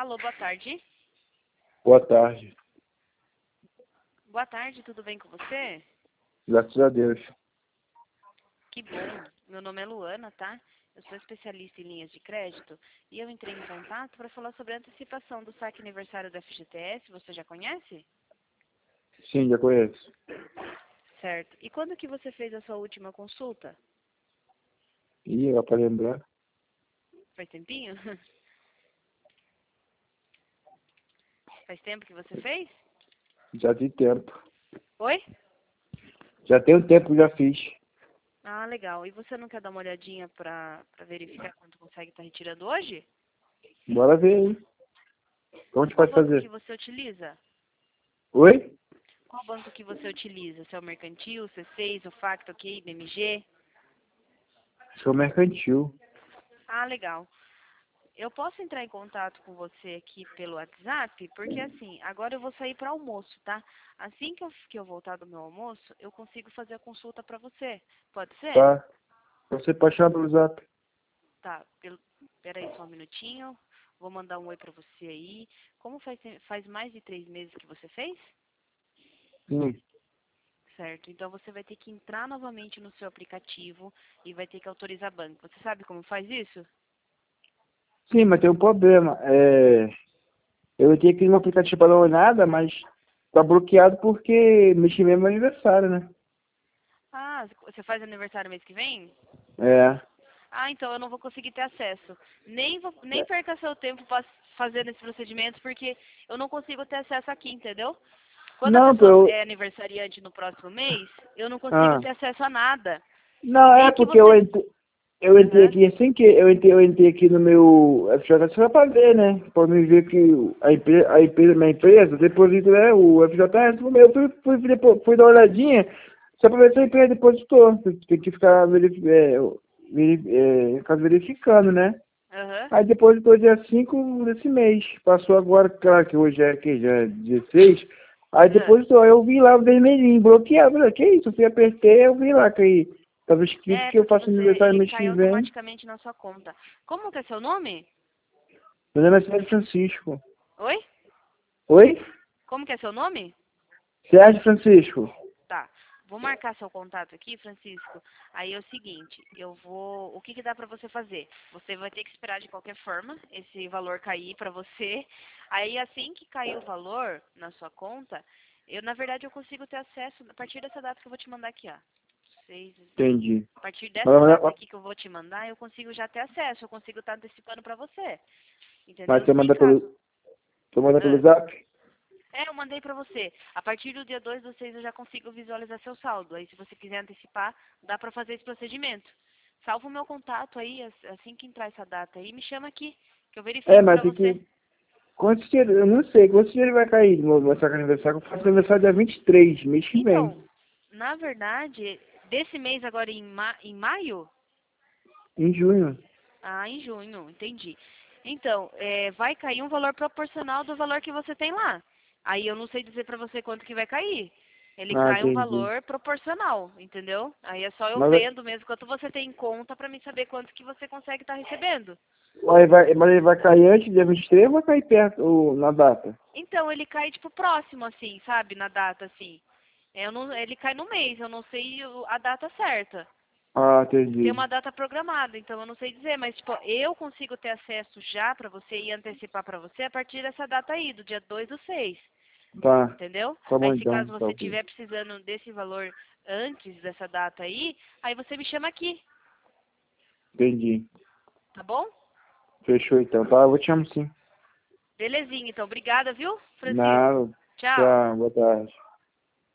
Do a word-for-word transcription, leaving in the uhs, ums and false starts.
Alô, boa tarde. Boa tarde. Boa tarde, tudo bem com você? Graças a Deus. Que bom. Meu nome é Luana, tá? Eu sou especialista em linhas de crédito e eu entrei em contato para falar sobre a antecipação do saque aniversário da F G T S. Você já conhece? Sim, já conheço. Certo. E quando que você fez a sua última consulta? Ih, dá pra lembrar? Faz tempinho? Faz tempo que você fez? Já tem tempo. Oi? Já tem um tempo que já fiz. Ah, legal. E você não quer dar uma olhadinha para verificar quanto consegue estar retirando hoje? Bora ver aí. Como a gente Qual pode banco que fazer? você utiliza? Oi? Qual banco que você utiliza? Se é o Mercantil, C seis, o Facto, ok, B M G? Sou mercantil. Ah, legal. Eu posso entrar em contato com você aqui pelo WhatsApp? Porque assim, agora eu vou sair para almoço, tá? Assim que eu, que eu voltar do meu almoço, eu consigo fazer a consulta para você. Pode ser? Tá? Você pode chamar pelo zap. Tá. Pelo, peraí só um minutinho. Vou mandar um oi para você aí. Como faz, faz mais de três meses que você fez? Sim. Certo. Então você vai ter que entrar novamente no seu aplicativo e vai ter que autorizar banco. Você sabe como faz isso? Sim, mas tem um problema. É... Eu entrei aqui no aplicativo para dar uma olhada, mas tá bloqueado porque mexi mesmo no aniversário, né? Ah, você faz aniversário mês que vem? É. Ah, então eu não vou conseguir ter acesso. Nem, vou, nem perca seu tempo pa- fazendo esse procedimento, porque eu não consigo ter acesso aqui, entendeu? Quando a Não, pessoa eu... é aniversariante no próximo mês, eu não consigo Ah. ter acesso a nada. Não, é Nem que porque eu você... entrei... Eu entrei Aham. aqui assim que eu entrei, eu entrei aqui no meu F J S só pra ver, né? Pra me ver que a empresa, a empresa, minha empresa, deposita, né? O F J S, eu fui, fui, fui, fui dar uma olhadinha só pra ver se a empresa depositou. Tem que ficar, verifi é, veri é, ficar verificando, né? Aham. Aí depositou dia cinco desse mês. Passou agora, claro que hoje é, que já é dezesseis. Aí Ah. depositou, aí eu vi lá o vermelhinho, bloqueado. Falei, que isso? Eu fui apertei, eu vi lá que aí tava escrito É, que eu porque faço você, aniversário ele mês cai que vem. automaticamente na sua conta. Como que é seu nome? Meu nome é Sérgio Francisco. Oi? Oi? Como que é seu nome? Sérgio Francisco. Tá. Vou marcar seu contato aqui, Francisco. Aí é o seguinte, eu vou... O que que dá pra você fazer? Você vai ter que esperar de qualquer forma esse valor cair pra você. Aí assim que cair o valor na sua conta, eu na verdade eu consigo ter acesso a partir dessa data que eu vou te mandar aqui, ó. Seis... Entendi. A partir Mas, dessa data mas, aqui que eu vou te mandar, eu consigo já ter acesso, eu consigo estar antecipando pra você. mas Entendeu? você Se em manda pelo, caso... você manda pelo Ah, zap? é, eu mandei pra você. A partir do dia dois do seis eu já consigo visualizar seu saldo. Aí se você quiser antecipar, dá pra fazer esse procedimento. Salva o meu contato aí, as- assim que entrar essa data aí, me chama aqui, que eu É, verifico mas pra tem você. que... Quanto dinheiro? Eu não sei. Quanto dinheiro vai cair no meu saco aniversário? Eu faço aniversário dia vinte e três, mês que vem. Então, na verdade, desse mês agora em, ma em maio? Em junho. Ah, em junho, entendi. Então, é, vai cair um valor proporcional do valor que você tem lá. Aí eu não sei dizer pra você quanto que vai cair. Ele Ah, cai um entendi. valor proporcional, entendeu? Aí é só eu Mas, vai- vendo mesmo quanto você tem em conta pra mim saber quanto que você consegue estar recebendo. mas, vai, mas ele vai cair antes do dia vinte e três ou vai cair perto, ou na data? Então, ele cai tipo próximo, assim, sabe? Na data, assim. Eu não, ele cai no mês, eu não sei o- a data certa. Ah, Tem entendi. uma data programada, então eu não sei dizer, mas tipo, eu consigo ter acesso já pra você e antecipar pra você a partir dessa data aí, do dia dois do seis, Tá. entendeu? Tá Aí bom se então. caso Tá você ok. estiver precisando desse valor antes dessa data aí, aí você me chama aqui, Entendi. tá bom? Fechou então. Tá, eu vou te chamar sim. Belezinha, então. Obrigada, viu, Francisco? Nada. Tchau. Tchau. Boa tarde.